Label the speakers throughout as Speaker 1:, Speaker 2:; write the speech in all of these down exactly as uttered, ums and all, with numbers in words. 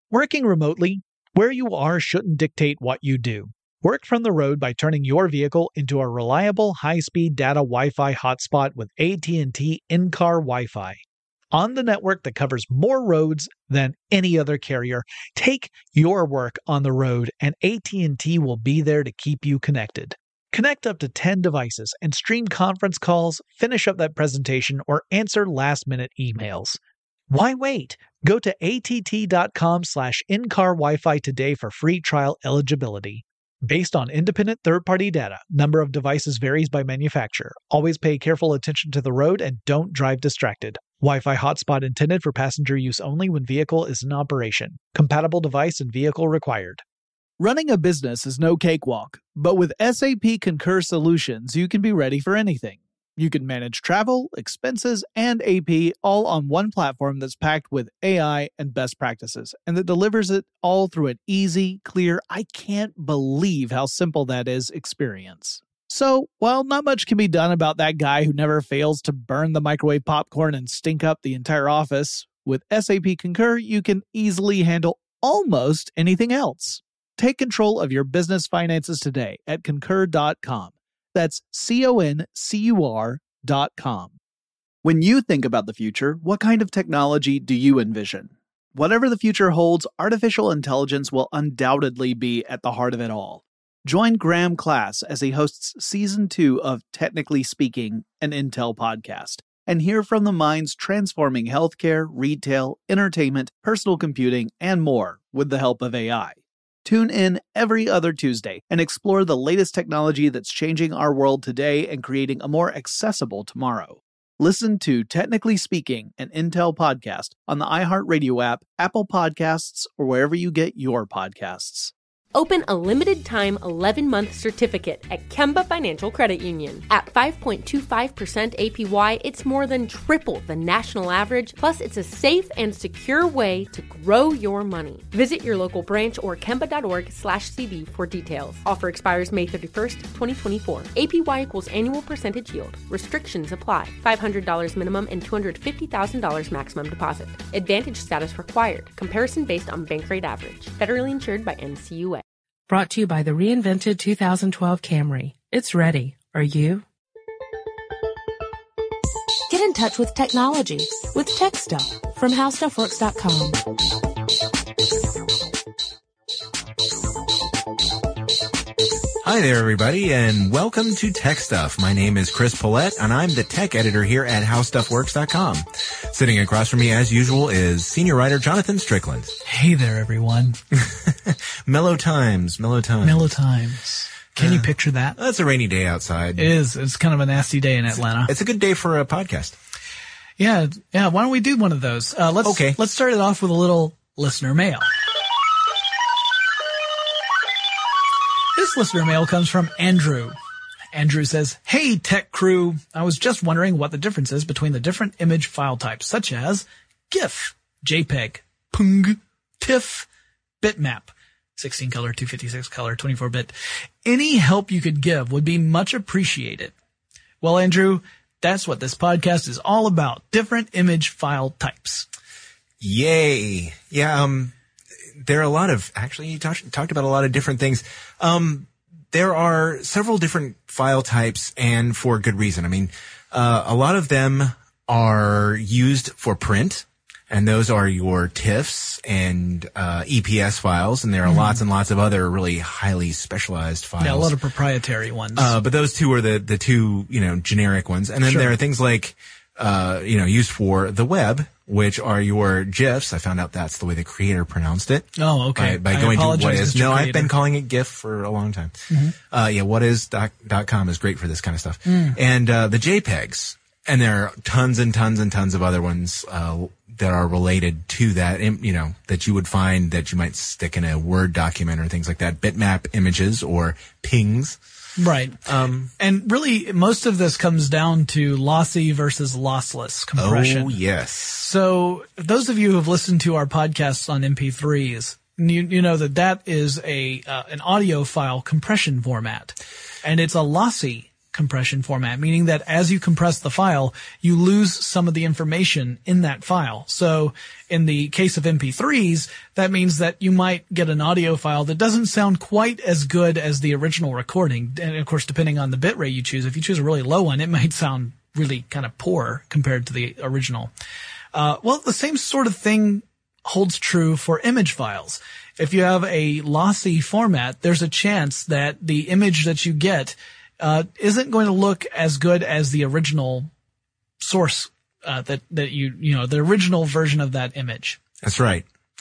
Speaker 1: Working remotely, where you are shouldn't dictate what you do. Work from the road by turning your vehicle into a reliable high-speed data Wi-Fi hotspot with A T and T in-car Wi-Fi. On the network that covers more roads than any other carrier, take your work on the road and A T and T will be there to keep you connected. Connect up to ten devices and stream conference calls, finish up that presentation, or answer last-minute emails. Why wait? Go to att.com slash in-car Wi-Fi today for free trial eligibility. Based on independent third-party data, number of devices varies by manufacturer. Always pay careful attention to the road and don't drive distracted. Wi-Fi hotspot intended for passenger use only when vehicle is in operation. Compatible device and vehicle required.
Speaker 2: Running a business is no cakewalk, but with S A P Concur Solutions, you can be ready for anything. You can manage travel, expenses, and A P all on one platform that's packed with A I and best practices, and that delivers it all through an easy, clear, I can't believe how simple that is experience. So, while not much can be done about that guy who never fails to burn the microwave popcorn and stink up the entire office, with S A P Concur, you can easily handle almost anything else. Take control of your business finances today at concur dot com. That's C O N C U R dot com. When you think about the future, what kind of technology do you envision? Whatever the future holds, artificial intelligence will undoubtedly be at the heart of it all. Join Graham Class as he hosts Season two of Technically Speaking, an Intel podcast, and hear from the minds transforming healthcare, retail, entertainment, personal computing, and more with the help of A I. Tune in every other Tuesday and explore the latest technology that's changing our world today and creating a more accessible tomorrow. Listen to Technically Speaking, an Intel podcast on the iHeartRadio app, Apple Podcasts, or wherever you get your podcasts.
Speaker 3: Open a limited-time eleven-month certificate at Kemba Financial Credit Union. At five point two five percent A P Y, it's more than triple the national average, plus it's a safe and secure way to grow your money. Visit your local branch or kemba.org slash CD for details. Offer expires May thirty-first, twenty twenty-four. A P Y equals annual percentage yield. Restrictions apply. five hundred dollars minimum and two hundred fifty thousand dollars maximum deposit. Advantage status required. Comparison based on bank rate average. Federally insured by N C U A.
Speaker 4: Brought to you by the reinvented two thousand twelve Camry. It's ready. Are you? Get in touch with technology with Tech Stuff from how stuff works dot com.
Speaker 5: Hi there, everybody, and welcome to Tech Stuff. My name is Chris Paulette, and I'm the tech editor here at how stuff works dot com. Sitting across from me, as usual, is senior writer Jonathan Strickland.
Speaker 6: Hey there, everyone.
Speaker 5: Mellow times, mellow times.
Speaker 6: Mellow times. Can uh, you picture that?
Speaker 5: It's a rainy day outside.
Speaker 6: It is. It's kind of a nasty day in Atlanta.
Speaker 5: It's, it's a good day for a podcast.
Speaker 6: Yeah, yeah. Why don't we do one of those? Uh, let's,
Speaker 5: okay.
Speaker 6: Let's start it off with a little listener mail. This listener mail comes from Andrew. Andrew says, "Hey, tech crew. I was just wondering what the difference is between the different image file types, such as GIF, JPEG, P N G, TIFF, bitmap, sixteen color, two fifty-six color, twenty-four bit. Any help you could give would be much appreciated." Well, Andrew, that's what this podcast is all about. Different image file types.
Speaker 5: Yay. Yeah, um, there are a lot of, actually, you talked, talked about a lot of different things. Um, there are several different file types, and for good reason. I mean, uh, a lot of them are used for print, and those are your TIFFs and uh, E P S files, and there are mm-hmm. lots and lots of other really highly specialized files.
Speaker 6: Yeah, a lot of proprietary ones.
Speaker 5: Uh, but those two are the, the two, you know, generic ones. And then
Speaker 6: Sure.
Speaker 5: there are things like, uh, you know, used for the web, which are your GIFs. I found out that's the way the creator pronounced it.
Speaker 6: Oh, okay.
Speaker 5: By, by
Speaker 6: I
Speaker 5: going to
Speaker 6: apologize,
Speaker 5: what is.
Speaker 6: Mister
Speaker 5: No,
Speaker 6: Creator.
Speaker 5: I've been calling it GIF for a long time.
Speaker 6: Mm-hmm.
Speaker 5: Uh, yeah, what is dot, dot com is great for this kind of stuff.
Speaker 6: Mm.
Speaker 5: And, uh, the JPEGs. And there are tons and tons and tons of other ones, uh, that are related to that, you know, that you would find that you might stick in a Word document or things like that. Bitmap images or pings.
Speaker 6: Right.
Speaker 5: Um,
Speaker 6: and really, most of this comes down to lossy versus lossless compression.
Speaker 5: Oh, yes.
Speaker 6: So those of you who have listened to our podcasts on M P threes, you, you know that that is a uh, an audio file compression format, and it's a lossy compression format, meaning that as you compress the file, you lose some of the information in that file. So in the case of M P threes, that means that you might get an audio file that doesn't sound quite as good as the original recording. And of course, depending on the bitrate you choose, if you choose a really low one, it might sound really kind of poor compared to the original. Uh, well, the same sort of thing holds true for image files. If you have a lossy format, there's a chance that the image that you get uh isn't going to look as good as the original source uh that that you you know the original version of that image.
Speaker 5: That's right.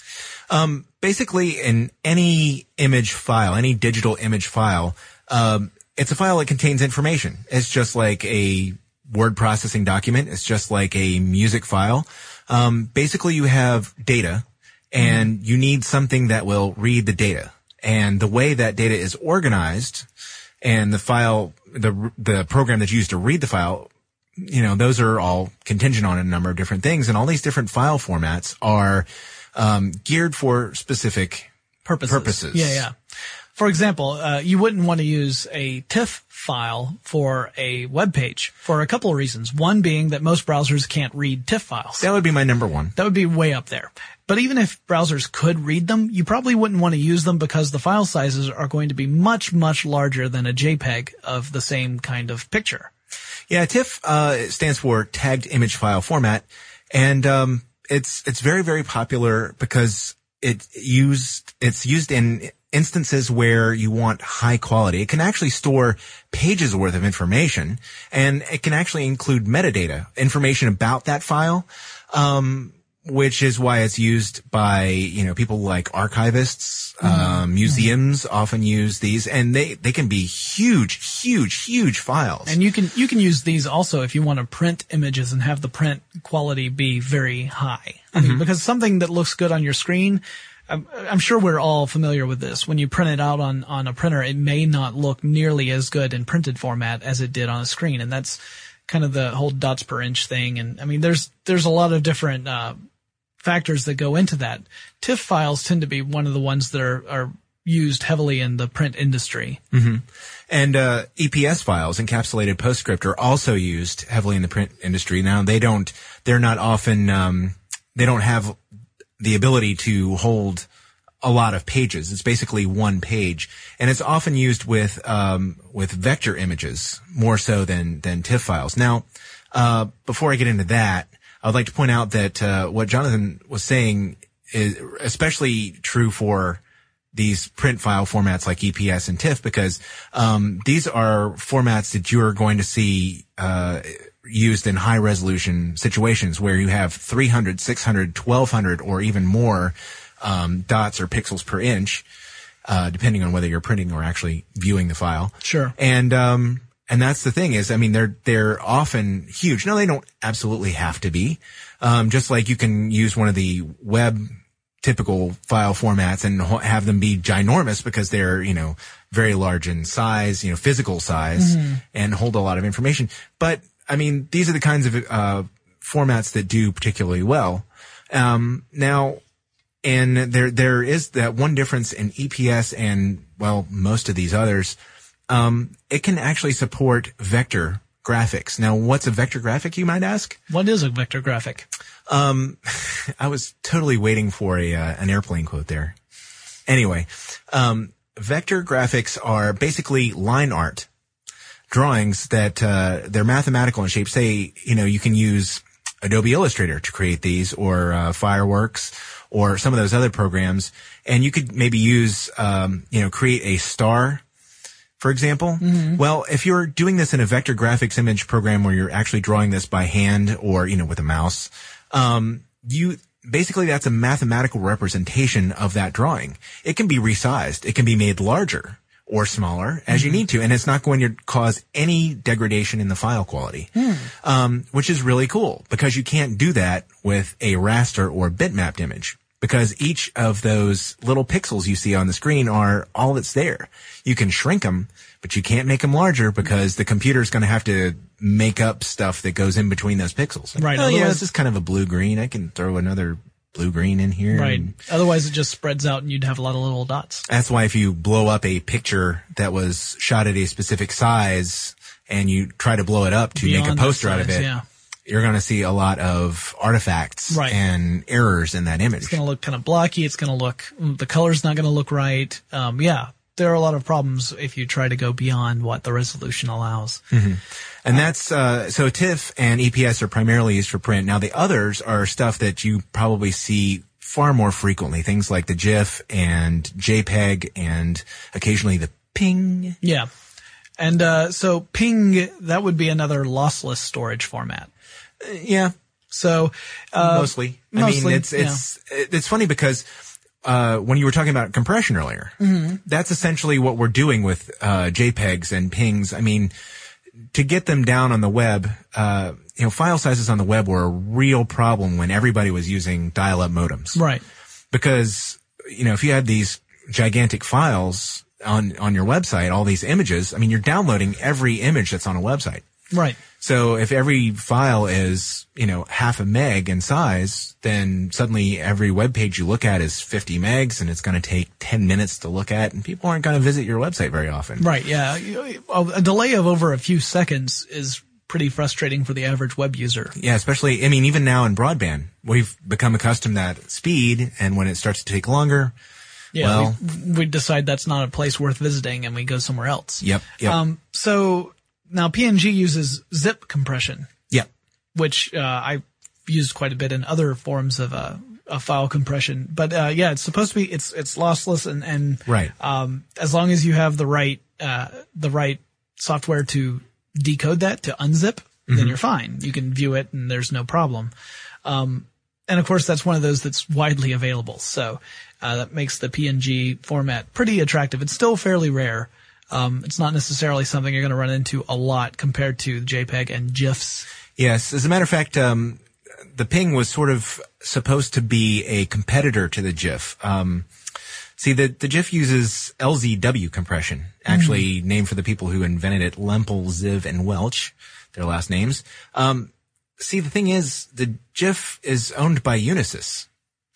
Speaker 5: Um basically in any image file, any digital image file, um it's a file that contains information. It's just like a word processing document. It's just like a music file. Um basically you have data and mm-hmm. you need something that will read the data. And the way that data is organized and the file, the the program that's used to read the file, you know, those are all contingent on a number of different things. And all these different file formats are um, geared for specific purposes. purposes.
Speaker 6: Yeah, yeah. For example, uh, you wouldn't want to use a TIFF file for a web page for a couple of reasons. One being that most browsers can't read TIFF files.
Speaker 5: That would be my number one.
Speaker 6: That would be way up there. But even if browsers could read them, you probably wouldn't want to use them because the file sizes are going to be much, much larger than a JPEG of the same kind of picture.
Speaker 5: Yeah, TIFF uh, stands for Tagged Image File Format, and um, it's it's very, very popular because it used it's used in instances where you want high quality. It can actually store pages worth of information, and it can actually include metadata, information about that file. Um, which is why it's used by, you know, people like archivists, mm-hmm. um, museums mm-hmm. often use these, and they, they can be huge, huge, huge files.
Speaker 6: And you can, you can use these also if you want to print images and have the print quality be very high. I mm-hmm. mean, because something that looks good on your screen, I'm, I'm sure we're all familiar with this. When you print it out on, on a printer, it may not look nearly as good in printed format as it did on a screen. And that's kind of the whole dots per inch thing. And I mean, there's, there's a lot of different, uh, factors that go into that. TIFF files tend to be one of the ones that are, are used heavily in the print industry.
Speaker 5: Mm-hmm. And uh, E P S files, encapsulated PostScript, are also used heavily in the print industry. Now, they don't, they're not often, um, they don't have the ability to hold a lot of pages. It's basically one page, and it's often used with um, with vector images more so than than TIFF files. Now, uh, before I get into that, I would like to point out that uh, what Jonathan was saying is especially true for these print file formats like E P S and TIFF, because um, these are formats that you're going to see uh, used in high resolution situations where you have three hundred, six hundred, twelve hundred, or even more um, dots or pixels per inch, uh, depending on whether you're printing or actually viewing the file.
Speaker 6: Sure.
Speaker 5: And um, And that's the thing is, I mean, they're, they're often huge. Now, they don't absolutely have to be. Um, just like you can use one of the web typical file formats and have them be ginormous because they're, you know, very large in size, you know, physical size, mm-hmm. and hold a lot of information. But, I mean, these are the kinds of, uh, formats that do particularly well. Um, now, and there, there is that one difference in E P S and, well, most of these others. Um, it can actually support vector graphics. Now, what's a vector graphic, you might ask?
Speaker 6: What is a vector graphic?
Speaker 5: Um, I was totally waiting for a, uh, an airplane quote there. Anyway, um, vector graphics are basically line art drawings that, uh, they're mathematical in shape. Say, you know, you can use Adobe Illustrator to create these, or, uh, Fireworks, or some of those other programs. And you could maybe use, um, you know, create a star, for example. Mm-hmm. Well, if you're doing this in a vector graphics image program where you're actually drawing this by hand or, you know, with a mouse, um, you, basically that's a mathematical representation of that drawing. It can be resized. It can be made larger or smaller as mm-hmm. you need to, and it's not going to cause any degradation in the file quality, mm. um, which is really cool because you can't do that with a raster or bitmapped image. Because each of those little pixels you see on the screen are all that's there. You can shrink them, but you can't make them larger because the computer's going to have to make up stuff that goes in between those pixels.
Speaker 6: Right.
Speaker 5: Oh, yeah, this is kind of a blue-green. I can throw another blue green in here.
Speaker 6: Right.
Speaker 5: And
Speaker 6: Otherwise, it just spreads out and you'd have a lot of little dots.
Speaker 5: that's why if you blow up a picture that was shot at a specific size and you try to blow it up to
Speaker 6: Beyond
Speaker 5: make a
Speaker 6: that
Speaker 5: poster out of
Speaker 6: size,
Speaker 5: it,
Speaker 6: yeah.
Speaker 5: you're going to see a lot of artifacts
Speaker 6: Right.
Speaker 5: and errors in that image.
Speaker 6: It's going to look kind of blocky. It's going to look, the color's not going to look right. Um, yeah, there are a lot of problems if you try to go beyond what the resolution allows.
Speaker 5: Mm-hmm. And that's, uh, so TIFF and E P S are primarily used for print. Now the others are stuff that you probably see far more frequently. Things like the GIF and JPEG and occasionally the PNG.
Speaker 6: Yeah. And, uh, so PNG, that would be another lossless storage format.
Speaker 5: Uh, yeah.
Speaker 6: So, uh,
Speaker 5: mostly. I
Speaker 6: mostly,
Speaker 5: mean, it's, it's, it's funny because, uh, when you were talking about compression earlier, mm-hmm. that's essentially what we're doing with, uh, JPEGs and PNGs. I mean, to get them down on the web, uh, you know, file sizes on the web were a real problem when everybody was using dial-up modems.
Speaker 6: Right.
Speaker 5: Because, you know, if you had these gigantic files on, on your website, all these images, I mean, you're downloading every image that's on a website.
Speaker 6: Right.
Speaker 5: So if every file is, you know, half a meg in size, then suddenly every web page you look at is fifty megs and it's going to take ten minutes to look at and people aren't going to visit your website very often.
Speaker 6: Right. Yeah. A delay of over a few seconds is pretty frustrating for the average web user.
Speaker 5: Yeah, especially, I mean, even now in broadband, we've become accustomed to that speed, and when it starts to take longer,
Speaker 6: yeah,
Speaker 5: well,
Speaker 6: we, we decide that's not a place worth visiting and we go somewhere else.
Speaker 5: Yep. Yep.
Speaker 6: Um, so now P N G uses zip compression.
Speaker 5: Yep.
Speaker 6: Which, uh, I used quite a bit in other forms of, uh, of file compression. But, uh, yeah, it's supposed to be, it's, it's lossless and, and,
Speaker 5: right.
Speaker 6: um, as long as you have the right, uh, the right software to decode that, to unzip, mm-hmm. then you're fine. You can view it and there's no problem. Um, and of course that's one of those that's widely available. So, uh, that makes the P N G format pretty attractive. It's still fairly rare. Um, it's not necessarily something you're going to run into a lot compared to JPEG and GIFs.
Speaker 5: Yes. As a matter of fact, um, the PNG was sort of supposed to be a competitor to the GIF. Um, see, the, the GIF uses L Z W compression, actually mm-hmm. named for the people who invented it, Lempel, Ziv, and Welch, their last names. Um, see, the thing is, the GIF is owned by Unisys.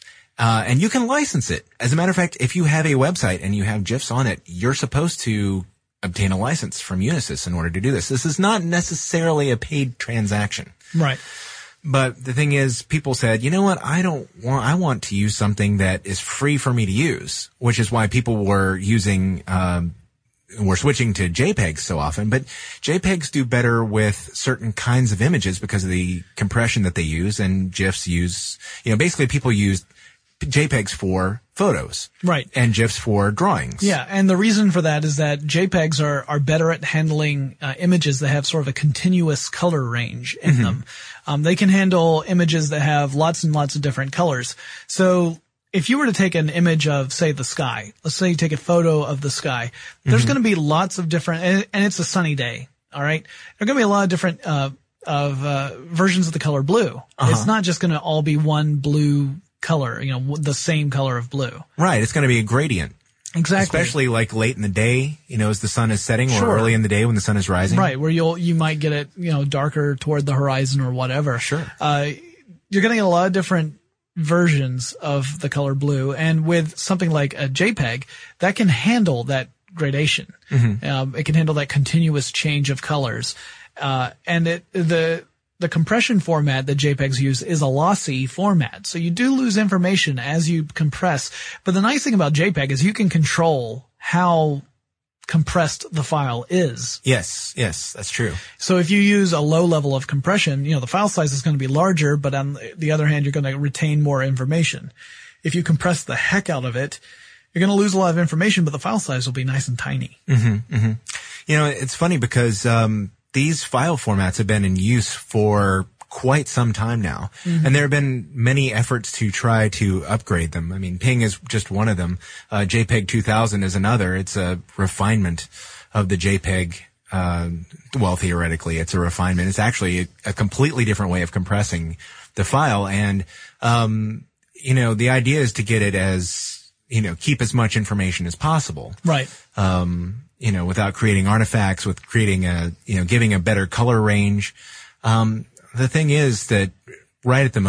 Speaker 5: Uh, and you can license it. As a matter of fact, if you have a website and you have GIFs on it, you're supposed to obtain a license from Unisys in order to do this. This is not necessarily a paid transaction.
Speaker 6: Right.
Speaker 5: But the thing is, people said, you know what, I don't want, I want to use something that is free for me to use, which is why people were using, um, were switching to JPEGs so often. But JPEGs do better with certain kinds of images because of the compression that they use, and GIFs use, you know, basically people use JPEGs for photos.
Speaker 6: Right.
Speaker 5: And GIFs for drawings.
Speaker 6: Yeah, and the reason for that is that JPEGs are, are better at handling uh, images that have sort of a continuous color range in mm-hmm. them. Um, they can handle images that have lots and lots of different colors. So if you were to take an image of, say, the sky, let's say you take a photo of the sky, there's mm-hmm. going to be lots of different, and, and it's a sunny day, all right? There are going to be a lot of different uh, of uh, versions of the color blue. Uh-huh. It's not just going to all be one blue color, you know, the same color of blue.
Speaker 5: Right. It's going to be a gradient.
Speaker 6: Exactly.
Speaker 5: Especially like late in the day, you know, as the sun is setting,
Speaker 6: sure.
Speaker 5: or early in the day when the sun is rising.
Speaker 6: Right. Where you'll, you might get it, you know, darker toward the horizon or whatever.
Speaker 5: Sure.
Speaker 6: Uh, you're going to get a lot of different versions of the color blue. And with something like a JPEG, that can handle that gradation. Mm-hmm. Um, it can handle that continuous change of colors. Uh, and it, the, The compression format that JPEGs use is a lossy format. So you do lose information as you compress. But the nice thing about JPEG is you can control how compressed the file is.
Speaker 5: Yes, yes, that's true.
Speaker 6: So if you use a low level of compression, you know, the file size is going to be larger, but on the other hand, you're going to retain more information. If you compress the heck out of it, you're going to lose a lot of information, but the file size will be nice and tiny.
Speaker 5: Mm-hmm, mm-hmm. You know, it's funny because, um, these file formats have been in use for quite some time now. Mm-hmm. And there have been many efforts to try to upgrade them. I mean, PNG is just one of them. Uh, JPEG two thousand is another. It's a refinement of the JPEG. Uh, well, theoretically, it's a refinement. It's actually a, a completely different way of compressing the file. And, um, you know, the idea is to get it as, you know, keep as much information as possible.
Speaker 6: Right.
Speaker 5: Um, you know, without creating artifacts, with creating a, you know, giving a better color range. Um, the thing is that right at the moment,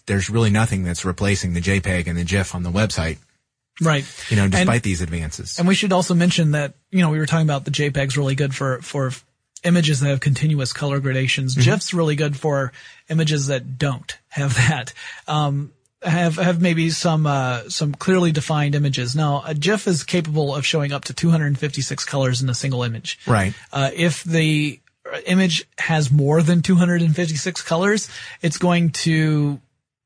Speaker 5: there's really nothing that's replacing the JPEG and the GIF on the website.
Speaker 6: Right.
Speaker 5: You know, despite
Speaker 6: and,
Speaker 5: these advances.
Speaker 6: And we should also mention that, you know, we were talking about the JPEG's really good for, for images that have continuous color gradations. Mm-hmm. GIF's really good for images that don't have that. Um, have, have maybe some, uh, some clearly defined images. Now, a GIF is capable of showing up to two hundred fifty-six colors in a single image.
Speaker 5: Right.
Speaker 6: Uh, if the image has more than two hundred fifty-six colors, it's going to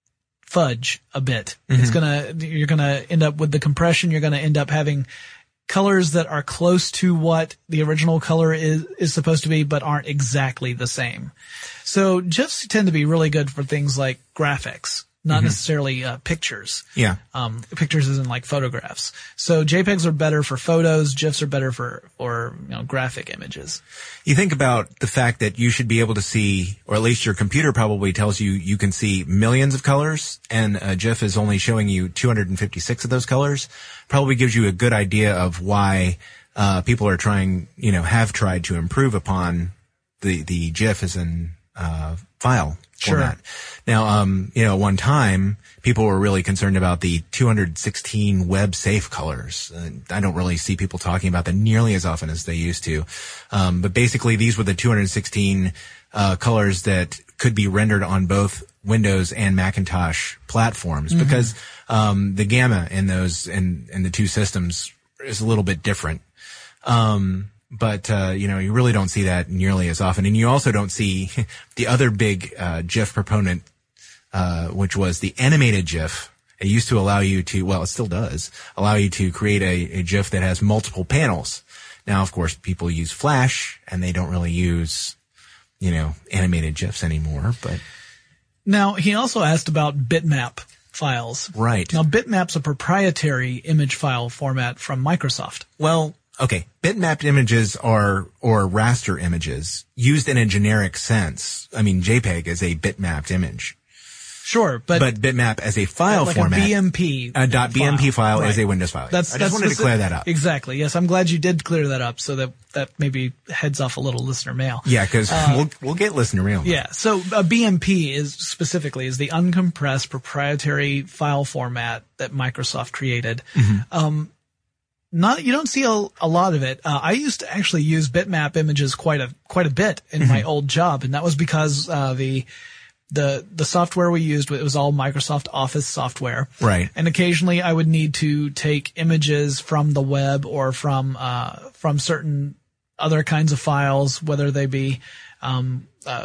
Speaker 6: fudge a bit. Mm-hmm. It's gonna, you're gonna end up with the compression. You're gonna end up having colors that are close to what the original color is, is supposed to be, but aren't exactly the same. So GIFs tend to be really good for things like graphics, not mm-hmm. necessarily uh, pictures.
Speaker 5: Yeah.
Speaker 6: Um, pictures isn't like photographs. So JPEGs are better for photos. GIFs are better for, for, you know, graphic images.
Speaker 5: You think about the fact that you should be able to see, or at least your computer probably tells you you can see millions of colors, and a GIF is only showing you two hundred fifty-six of those colors. Probably gives you a good idea of why uh people are trying, you know, have tried to improve upon the the GIF as an uh file format. Sure. Now, um, you know, at one time, people were really concerned about the two hundred sixteen web safe colors. Uh, I don't really see people talking about that nearly as often as they used to. Um, but basically, these were the two hundred sixteen uh, colors that could be rendered on both Windows and Macintosh platforms, mm-hmm. because um, the gamma in those in, in the two systems is a little bit different. Um, But, uh, you know, you really don't see that nearly as often. And you also don't see the other big, uh, GIF proponent, uh, which was the animated GIF. It used to allow you to, well, it still does, allow you to create a, a GIF that has multiple panels. Now, of course, people use Flash and they don't really use, you know, animated GIFs anymore, but.
Speaker 6: Now, he also asked about bitmap files.
Speaker 5: Right.
Speaker 6: Now, bitmap's a proprietary image file format from Microsoft.
Speaker 5: Well, okay, bitmapped images are, or raster images, used in a generic sense. I mean, JPEG is a bitmapped image.
Speaker 6: Sure, but...
Speaker 5: But bitmap as a file
Speaker 6: like
Speaker 5: format.
Speaker 6: a B M P
Speaker 5: A dot
Speaker 6: file.
Speaker 5: .bmp file
Speaker 6: Right.
Speaker 5: is a Windows file.
Speaker 6: That's,
Speaker 5: I just
Speaker 6: that's
Speaker 5: wanted to
Speaker 6: specific,
Speaker 5: clear that up.
Speaker 6: Exactly, yes. I'm glad you did clear that up so that, that maybe heads off a little listener mail.
Speaker 5: Yeah, because
Speaker 6: uh,
Speaker 5: we'll, we'll get listener mail.
Speaker 6: Yeah, so a B M P is specifically is the uncompressed proprietary file format that Microsoft created. Mm-hmm. Um, Not, you don't see a, a lot of it. Uh, I used to actually use bitmap images quite a, quite a bit in mm-hmm. my old job. And that was because, uh, the, the, the software we used, it was all Microsoft Office software.
Speaker 5: Right.
Speaker 6: And occasionally I would need to take images from the web or from, uh, from certain other kinds of files, whether they be, um, uh,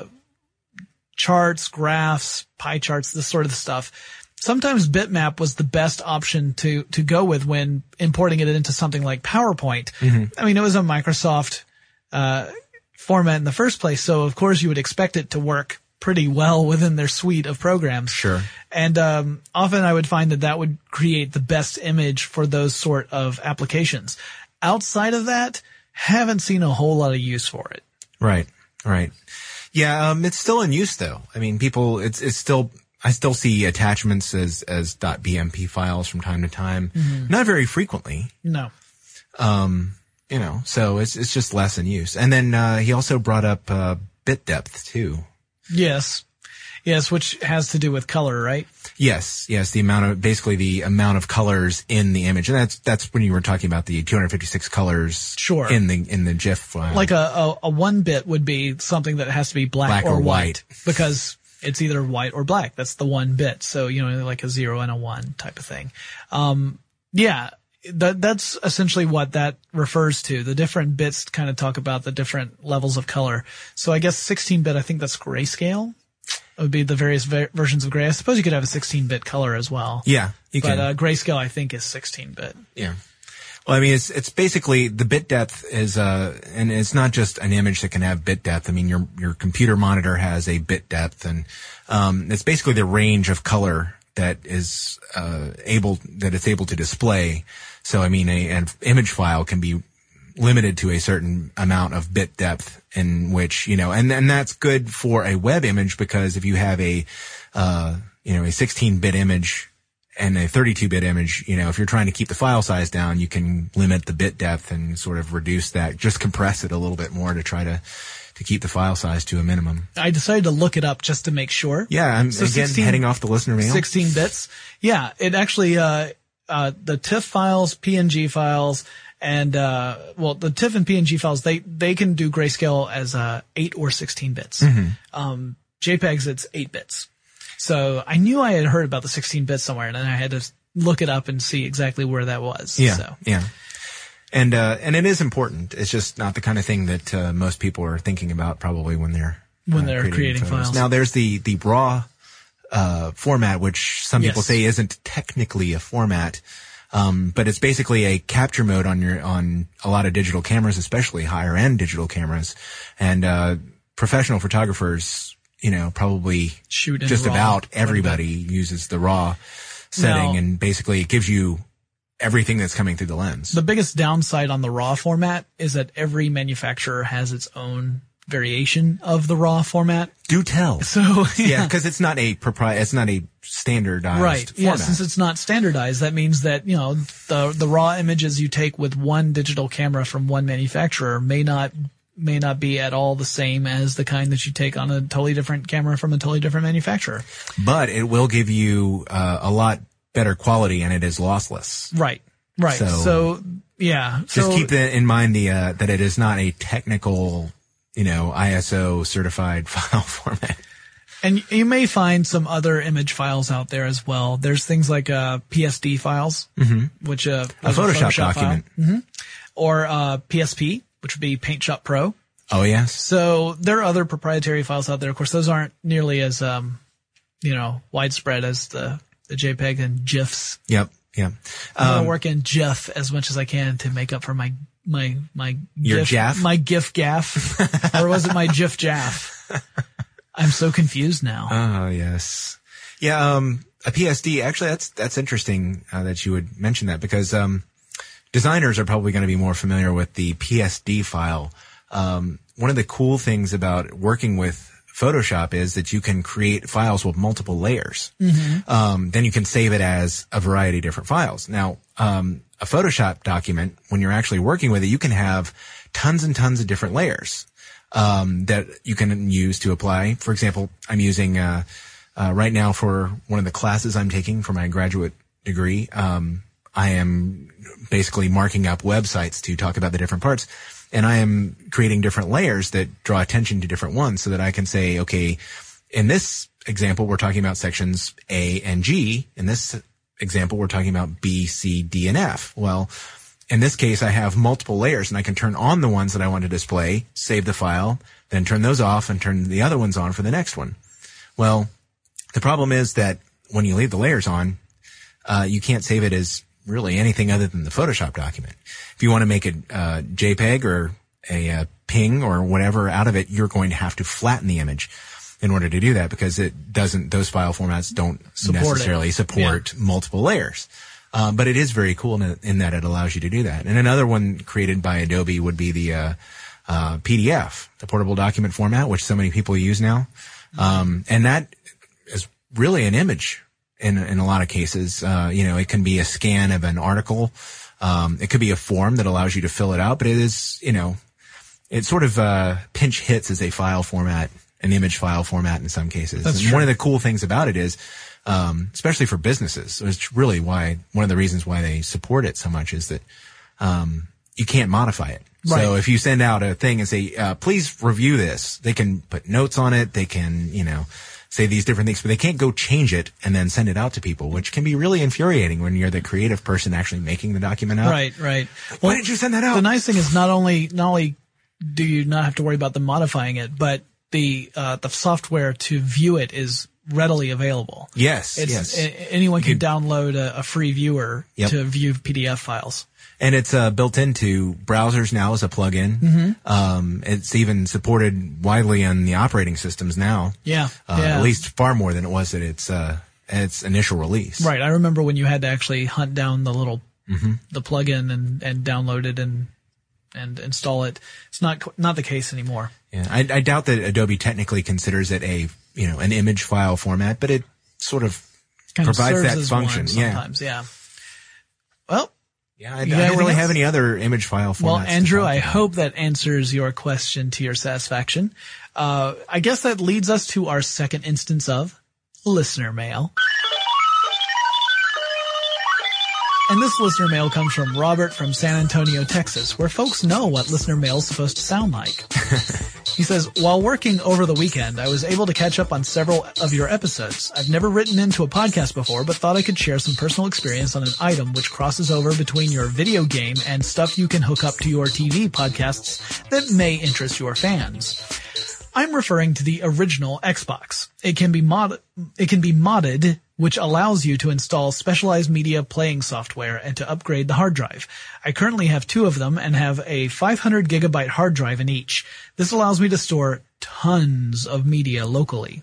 Speaker 6: charts, graphs, pie charts, this sort of stuff. Sometimes bitmap was the best option to, to go with when importing it into something like PowerPoint. Mm-hmm. I mean, it was a Microsoft, uh, format in the first place. So of course you would expect it to work pretty well within their suite of programs.
Speaker 5: Sure.
Speaker 6: And, um, often I would find that that would create the best image for those sort of applications. Outside of that, haven't seen a whole lot of use for it.
Speaker 5: Right. Right. Yeah. Um, it's still in use though. I mean, people, it's, it's still, I still see attachments as, as .bmp files from time to time. Mm-hmm. Not very frequently.
Speaker 6: No.
Speaker 5: Um, you know, so it's, it's just less in use. And then, uh, he also brought up, uh, bit depth too.
Speaker 6: Yes. Yes, which has to do with color, right?
Speaker 5: Yes. Yes. The amount of, basically the amount of colors in the image. And that's, that's when you were talking about the two hundred fifty-six colors.
Speaker 6: Sure.
Speaker 5: In the, in the GIF file.
Speaker 6: Like a, a, a one bit would be something that has to be black,
Speaker 5: black
Speaker 6: or,
Speaker 5: or
Speaker 6: white.
Speaker 5: white.
Speaker 6: Because it's either white or black. That's the one bit. So, you know, like a zero and a one type of thing. Um, yeah, that, that's essentially what that refers to. The different bits kind of talk about the different levels of color. So I guess sixteen bit, I think that's grayscale. It would be the various ver- versions of gray. I suppose you could have a sixteen bit color as well.
Speaker 5: Yeah, you
Speaker 6: but,
Speaker 5: can.
Speaker 6: But, uh, grayscale, I think, is sixteen bit.
Speaker 5: Yeah. Well, I mean, it's, it's basically the bit depth is, uh, and it's not just an image that can have bit depth. I mean, your, your computer monitor has a bit depth, and, um, it's basically the range of color that is, uh, able, that it's able to display. So, I mean, a, an image file can be limited to a certain amount of bit depth in which, you know, and, and that's good for a web image because if you have a, uh, you know, a sixteen bit image, and a thirty-two bit image, you know, if you're trying to keep the file size down, you can limit the bit depth and sort of reduce that, just compress it a little bit more to try to, to keep the file size to a minimum.
Speaker 6: I decided to look it up just to make sure.
Speaker 5: Yeah, I'm
Speaker 6: So
Speaker 5: again
Speaker 6: sixteen
Speaker 5: heading off the listener mail.
Speaker 6: sixteen bits. Yeah, it actually, uh, uh, the TIFF files, P N G files, and, uh, well, the TIFF and P N G files, they, they can do grayscale as, uh, eight or sixteen bits.
Speaker 5: Mm-hmm.
Speaker 6: Um, JPEGs, it's eight bits. So I knew I had heard about the sixteen bits somewhere, and then I had to look it up and see exactly where that was.
Speaker 5: Yeah,
Speaker 6: So.
Speaker 5: yeah. And, uh, and it is important. It's just not the kind of thing that, uh, most people are thinking about probably when they're,
Speaker 6: When
Speaker 5: uh,
Speaker 6: they're creating
Speaker 5: photos.
Speaker 6: files.
Speaker 5: Now there's the, the RAW, uh, format, which some people
Speaker 6: Yes.
Speaker 5: say isn't technically a format. Um, but it's basically a capture mode on your, on a lot of digital cameras, especially higher end digital cameras. And, uh, professional photographers, you know, probably
Speaker 6: Shoot in
Speaker 5: just
Speaker 6: RAW
Speaker 5: about
Speaker 6: quite a
Speaker 5: everybody uses the RAW setting,
Speaker 6: Now-
Speaker 5: and basically it gives you everything that's coming through the lens.
Speaker 6: The biggest downside on the RAW format is that every manufacturer has its own variation of the RAW format.
Speaker 5: Do tell.
Speaker 6: So,
Speaker 5: Yeah, because it's not a propri- it's not a standardized
Speaker 6: right.
Speaker 5: format.
Speaker 6: Yeah, since it's not standardized, that means that, you know, the the raw images you take with one digital camera from one manufacturer may not may not be at all the same as the kind that you take on a totally different camera from a totally different manufacturer.
Speaker 5: But it will give you uh, a lot better quality, and it is lossless.
Speaker 6: Right. Right.
Speaker 5: So-
Speaker 6: So, yeah.
Speaker 5: Just
Speaker 6: so,
Speaker 5: keep that in mind, the uh, that it is not a technical, you know, I S O certified file format.
Speaker 6: And you may find some other image files out there as well. There's things like uh, P S D files, mm-hmm. which uh,
Speaker 5: A Photoshop, document.
Speaker 6: hmm or uh, P S P, which would be PaintShop Pro.
Speaker 5: Oh yes.
Speaker 6: So there are other proprietary files out there. Of course, those aren't nearly as um, you know, widespread as the the JPEG and GIFs.
Speaker 5: Yep. Yep.
Speaker 6: I'm
Speaker 5: Um,
Speaker 6: gonna work in GIF as much as I can to make up for my my my
Speaker 5: Your
Speaker 6: GIF,
Speaker 5: Jaff?
Speaker 6: my GIF gaff, or was it my GIF Jaff? I'm so confused now.
Speaker 5: Oh yes. Yeah. Um, a P S D. Actually, that's that's interesting uh, that you would mention that, because um, designers are probably going to be more familiar with the P S D file. Um, one of the cool things about working with Photoshop is that you can create files with multiple layers. Mm-hmm. Um, then you can save it as a variety of different files. Now, um, a Photoshop document, when you're actually working with it, you can have tons and tons of different layers um, that you can use to apply. For example, I'm using uh, uh, right now for one of the classes I'm taking for my graduate degree. Um, I am basically marking up websites to talk about the different parts. And I am creating different layers that draw attention to different ones, so that I can say, okay, in this example, we're talking about sections A and G. In this example, we're talking about B, C, D, and F. Well, in this case, I have multiple layers, and I can turn on the ones that I want to display, save the file, then turn those off and turn the other ones on for the next one. Well, the problem is that when you leave the layers on, uh, you can't save it as really anything other than the Photoshop document. If you want to make a uh, JPEG or a uh, ping or whatever out of it, you're going to have to flatten the image in order to do that, because it doesn't, those file formats don't
Speaker 6: Support
Speaker 5: necessarily
Speaker 6: it.
Speaker 5: support
Speaker 6: Yeah.
Speaker 5: multiple layers. Um, but it is very cool in, in that it allows you to do that. And another one created by Adobe would be the uh, uh, P D F, the portable document format, which so many people use now. Um, and that is really an image. In, in a lot of cases, uh, you know, it can be a scan of an article. Um, it could be a form that allows you to fill it out, but it is, you know, it sort of, uh, pinch hits as a file format, an image file format in some cases.
Speaker 6: That's
Speaker 5: and
Speaker 6: true.
Speaker 5: one of the cool things about it is, um, especially for businesses, it's really why, one of the reasons why they support it so much is that, um, you can't modify it.
Speaker 6: Right.
Speaker 5: So if you send out a thing and say, uh, please review this, they can put notes on it. They can, you know, say these different things, but they can't go change it and then send it out to people, which can be really infuriating when you're the creative person actually making the document out.
Speaker 6: Right, right.
Speaker 5: Why did you send that out?
Speaker 6: The nice thing is not only not only do you not have to worry about them modifying it, but the uh, the software to view it is readily available.
Speaker 5: Yes,
Speaker 6: It's,
Speaker 5: yes.
Speaker 6: a- anyone can
Speaker 5: You-
Speaker 6: download a, a free viewer
Speaker 5: Yep.
Speaker 6: to view P D F files.
Speaker 5: And it's uh, built into browsers now as a plugin.
Speaker 6: Mm-hmm.
Speaker 5: Um, it's even supported widely on the operating systems now.
Speaker 6: Yeah,
Speaker 5: Uh,
Speaker 6: yeah.
Speaker 5: At least far more than it was at its uh, at its initial release.
Speaker 6: Right. I remember when you had to actually hunt down the little
Speaker 5: Mm-hmm.
Speaker 6: the plugin and and download it and and install it. It's not co- not the case anymore.
Speaker 5: Yeah, I, I doubt that Adobe technically considers it a you know an image file format, but it sort of
Speaker 6: Kind of
Speaker 5: provides
Speaker 6: serves
Speaker 5: that
Speaker 6: as
Speaker 5: function.
Speaker 6: one
Speaker 5: Yeah.
Speaker 6: sometimes. Yeah. Well,
Speaker 5: Yeah, I, I
Speaker 6: You got
Speaker 5: don't
Speaker 6: anything
Speaker 5: really
Speaker 6: else?
Speaker 5: have any other image file formats.
Speaker 6: Well,
Speaker 5: to
Speaker 6: Andrew,
Speaker 5: talk
Speaker 6: I
Speaker 5: about.
Speaker 6: hope that answers your question to your satisfaction. Uh, I guess that leads us to our second instance of listener mail. And this listener mail comes from Robert from San Antonio, Texas, where folks know what listener mail is supposed to sound like. He says, while working over the weekend, I was able to catch up on several of your episodes. I've never written into a podcast before, but thought I could share some personal experience on an item which crosses over between your video game and stuff you can hook up to your T V podcasts that may interest your fans. I'm referring to the original Xbox. It can be mod, it can be modded, which allows you to install specialized media playing software and to upgrade the hard drive. I currently have two of them and have a five hundred gigabyte hard drive in each. This allows me to store tons of media locally.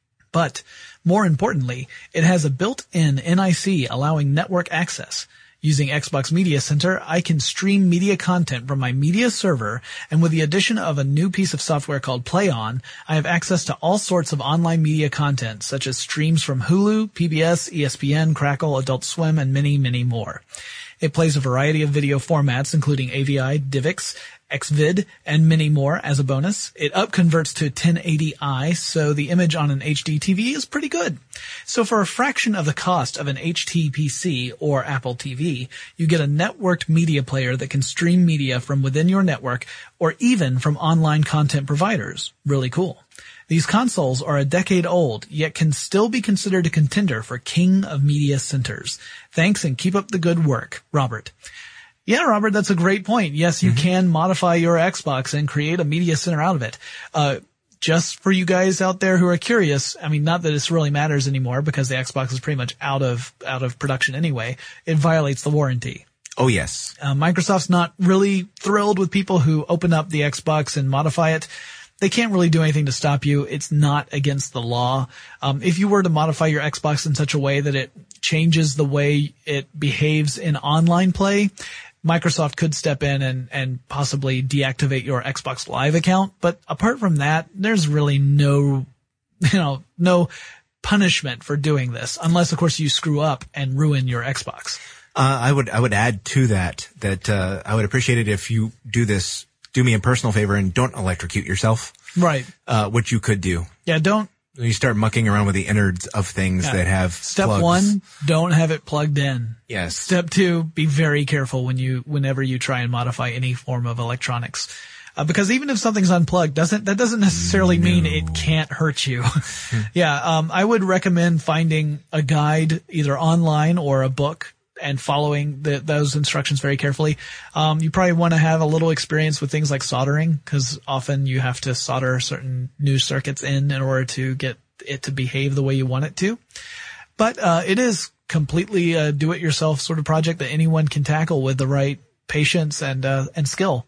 Speaker 6: But more importantly, it has a built-in N I C allowing network access. Using Xbox Media Center, I can stream media content from my media server, and with the addition of a new piece of software called PlayOn, I have access to all sorts of online media content, such as streams from Hulu, P B S, E S P N, Crackle, Adult Swim, and many, many more. It plays a variety of video formats, including A V I, DivX, Xvid, and many more as a bonus. It upconverts to ten eighty i, so the image on an H D T V is pretty good. So for a fraction of the cost of an H T P C or Apple T V, you get a networked media player that can stream media from within your network or even from online content providers. Really cool. These consoles are a decade old, yet can still be considered a contender for king of media centers. Thanks and keep up the good work, Robert. Yeah, Robert, that's a great point. Yes, you mm-hmm. can modify your Xbox and create a media center out of it. Uh, just for you guys out there who are curious, I mean, not that this really matters anymore because the Xbox is pretty much out of, out of production anyway. It violates the warranty.
Speaker 5: Oh, yes.
Speaker 6: Uh, Microsoft's not really thrilled with people who open up the Xbox and modify it. They can't really do anything to stop you. It's not against the law. Um, if you were to modify your Xbox in such a way that it changes the way it behaves in online play, Microsoft could step in and, and possibly deactivate your Xbox Live account. But apart from that, there's really no, you know, no punishment for doing this, unless, of course, you screw up and ruin your Xbox.
Speaker 5: Uh, I would, I would add to that, that, uh, I would appreciate it if you do this, do me a personal favor and don't electrocute yourself.
Speaker 6: Right.
Speaker 5: Uh, which you could do.
Speaker 6: Yeah, don't.
Speaker 5: You start mucking around with the innards of things
Speaker 6: Yeah.
Speaker 5: that have
Speaker 6: Step
Speaker 5: plugs.
Speaker 6: one, don't have it plugged in.
Speaker 5: Yes.
Speaker 6: Step two, be very careful when you, whenever you try and modify any form of electronics. Uh, because even if something's unplugged, doesn't, that doesn't necessarily
Speaker 5: no.
Speaker 6: mean it can't hurt you. yeah, um, I would recommend finding a guide either online or a book and following the, those instructions very carefully. Um, you probably want to have a little experience with things like soldering, because often you have to solder certain new circuits in in order to get it to behave the way you want it to. But uh, it is completely a do-it-yourself sort of project that anyone can tackle with the right patience and uh, and skill.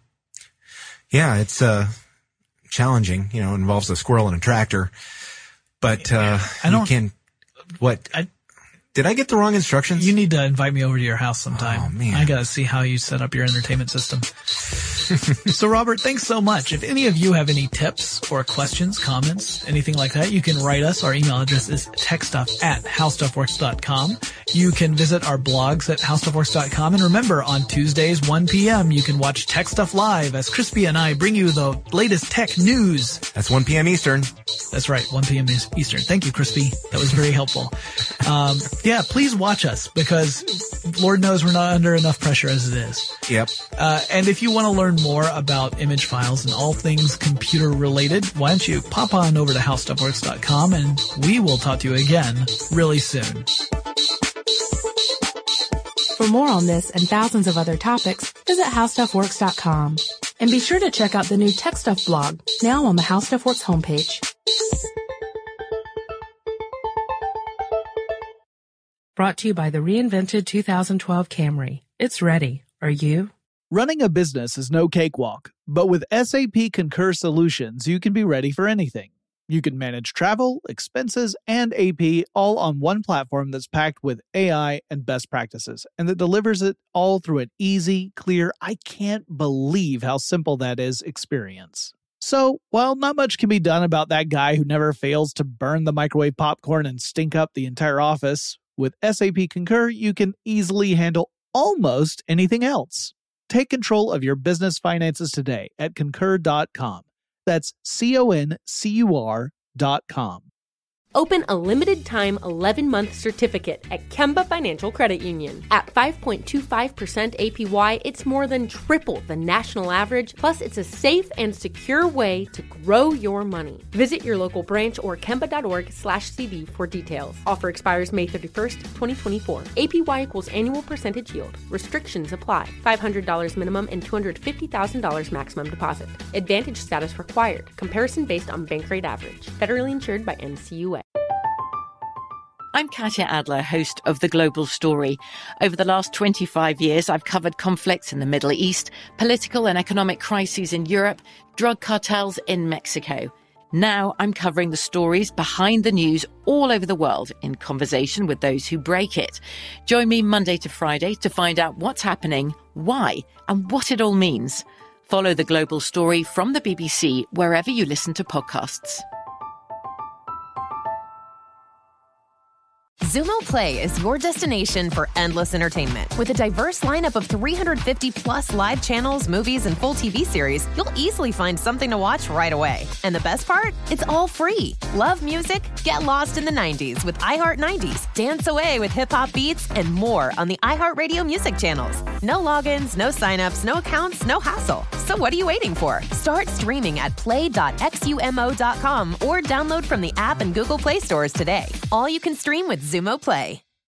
Speaker 5: Yeah, it's uh, challenging. You know, it involves a squirrel and a tractor. But uh,
Speaker 6: I don't,
Speaker 5: you can. What?
Speaker 6: I,
Speaker 5: Did I get the wrong instructions?
Speaker 6: You need to invite me over to your house sometime.
Speaker 5: Oh, man.
Speaker 6: I gotta see how you set up your entertainment system. So, Robert, thanks so much. If any of you have any tips or questions, comments, anything like that, you can write us. Our email address is techstuff at howstuffworks dot com. You can visit our blogs at howstuffworks dot com. And remember, on Tuesdays, one p.m., you can watch Tech Stuff Live as Crispy and I bring you the latest tech news.
Speaker 5: That's one p.m. Eastern.
Speaker 6: That's right, one p.m. Eastern. Thank you, Crispy. That was very helpful. Um, yeah, please watch us, because Lord knows we're not under enough pressure as it is.
Speaker 5: Yep.
Speaker 6: Uh, and if you want to learn more about image files and all things computer related, why don't you pop on over to howstuffworks dot com, and we will talk to you again really soon.
Speaker 4: For more on this and thousands of other topics, visit howstuffworks dot com. And be sure to check out the new Tech Stuff blog, now on the HowStuffWorks homepage. Brought to you by the reinvented two thousand twelve Camry. It's ready. Are you?
Speaker 2: Running a business is no cakewalk, but with S A P Concur Solutions, you can be ready for anything. You can manage travel, expenses, and A P all on one platform that's packed with A I and best practices, and that delivers it all through an easy, clear, I can't believe how simple that is experience. So, while not much can be done about that guy who never fails to burn the microwave popcorn and stink up the entire office, with S A P Concur, you can easily handle almost anything else. Take control of your business finances today at concur dot com. That's C O N C U R dot com.
Speaker 3: Open a limited-time eleven-month certificate at Kemba Financial Credit Union. At five point two five percent A P Y, it's more than triple the national average, plus it's a safe and secure way to grow your money. Visit your local branch or kemba.org slash CD for details. Offer expires May thirty-first, twenty twenty-four. A P Y equals annual percentage yield. Restrictions apply. five hundred dollars minimum and two hundred fifty thousand dollars maximum deposit. Advantage status required. Comparison based on bank rate average. Federally insured by N C U A.
Speaker 7: I'm Katya Adler, host of The Global Story. Over the last twenty-five years, I've covered conflicts in the Middle East, political and economic crises in Europe, drug cartels in Mexico. Now I'm covering the stories behind the news all over the world in conversation with those who break it. Join me Monday to Friday to find out what's happening, why, and what it all means. Follow The Global Story from the B B C wherever you listen to podcasts.
Speaker 8: Xumo Play is your destination for endless entertainment. With a diverse lineup of three hundred fifty plus live channels, movies, and full T V series, you'll easily find something to watch right away. And the best part? It's all free. Love music? Get lost in the nineties with iHeart nineties. Dance away with hip-hop beats and more on the iHeartRadio music channels. No logins, no signups, no accounts, no hassle. So what are you waiting for? Start streaming at play dot xumo dot com or download from the app and Google Play stores today. All you can stream with Xumo Play.